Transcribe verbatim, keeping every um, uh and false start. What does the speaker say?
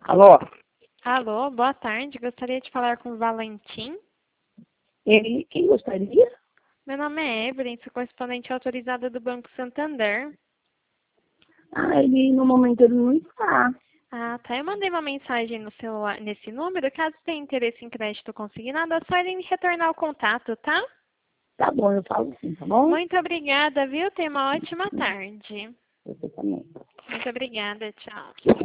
Alô? Alô, boa tarde. Gostaria de falar com o Valentim. Ele, quem gostaria? Meu nome é Evelyn, sou correspondente autorizada do Banco Santander. Ah, ele no momento ele não está. Ah, tá. Eu mandei uma mensagem no celular, nesse número. Caso tenha interesse em crédito consignado, é só ele retornar o contato, tá? Tá bom, eu falo sim, tá bom? Muito obrigada, viu? Tenha uma ótima tarde. Você também. Muito obrigada, tchau.